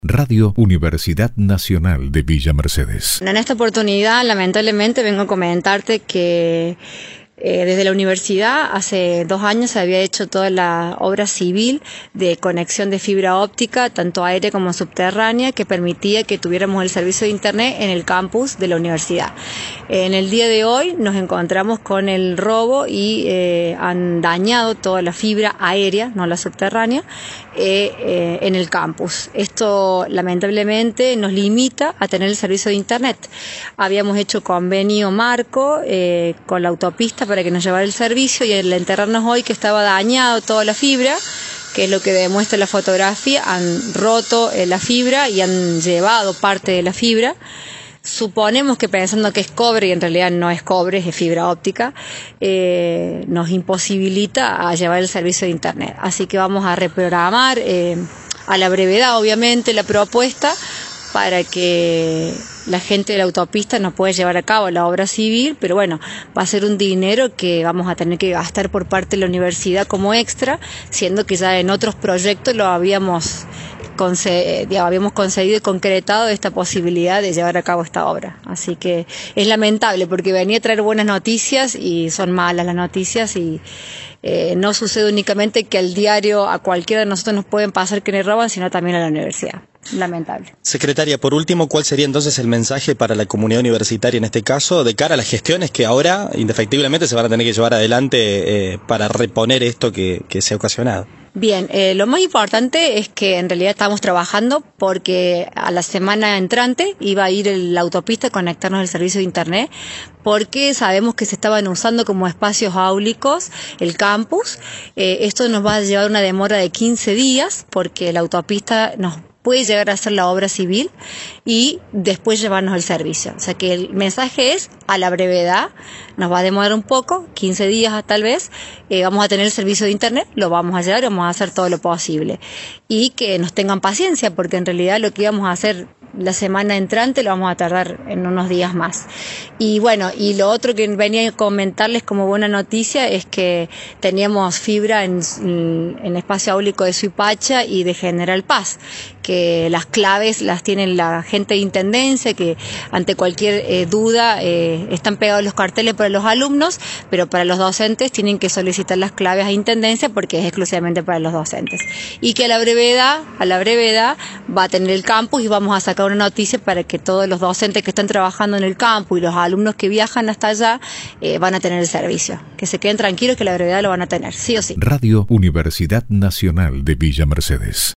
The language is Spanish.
Radio Universidad Nacional de Villa Mercedes. En esta oportunidad, lamentablemente, vengo a comentarte que desde la universidad hace 2 años se había hecho toda la obra civil de conexión de fibra óptica, tanto aérea como subterránea, que permitía que tuviéramos el servicio de internet en el campus de la universidad. En el día de hoy nos encontramos con el robo y han dañado toda la fibra aérea, no la subterránea, en el campus. Esto lamentablemente nos limita a tener el servicio de internet. Habíamos hecho convenio marco con la autopista para que nos llevara el servicio, y al enterarnos hoy que estaba dañado toda la fibra, que es lo que demuestra la fotografía, han roto la fibra y han llevado parte de la fibra. Suponemos que pensando que es cobre, y en realidad no es cobre, es fibra óptica, nos imposibilita a llevar el servicio de internet. Así que vamos a reprogramar a la brevedad, obviamente, la propuesta para que la gente de la autopista nos pueda llevar a cabo la obra civil, pero bueno, va a ser un dinero que vamos a tener que gastar por parte de la universidad como extra, siendo que ya en otros proyectos lo habíamos concedido y concretado esta posibilidad de llevar a cabo esta obra. Así que es lamentable, porque venía a traer buenas noticias y son malas las noticias, y no sucede únicamente que al diario a cualquiera de nosotros nos pueden pasar que nos roban, sino también a la universidad. Lamentable. Secretaria, por último, ¿cuál sería entonces el mensaje para la comunidad universitaria en este caso, de cara a las gestiones que ahora indefectiblemente se van a tener que llevar adelante para reponer esto que se ha ocasionado? Bien, lo más importante es que en realidad estamos trabajando porque a la semana entrante iba a ir la autopista a conectarnos al servicio de internet, porque sabemos que se estaban usando como espacios áulicos el campus. Esto nos va a llevar una demora de 15 días porque la autopista nos puede llegar a hacer la obra civil y después llevarnos el servicio. O sea que el mensaje es a la brevedad, nos va a demorar un poco, 15 días tal vez, vamos a tener el servicio de internet, lo vamos a llevar y vamos a hacer todo lo posible. Y que nos tengan paciencia, porque en realidad lo que íbamos a hacer la semana entrante lo vamos a tardar en unos días más. Y bueno, y lo otro que venía a comentarles como buena noticia es que teníamos fibra en espacio áulico de Suipacha y de General Paz, que las claves las tienen la gente de intendencia, que ante cualquier duda están pegados los carteles para los alumnos, pero para los docentes tienen que solicitar las claves a intendencia porque es exclusivamente para los docentes. Y que a la brevedad va a tener el campus, y vamos a sacar una noticia para que todos los docentes que están trabajando en el campus y los alumnos que viajan hasta allá van a tener el servicio. Que se queden tranquilos que a la brevedad lo van a tener, sí o sí. Radio Universidad Nacional de Villa Mercedes.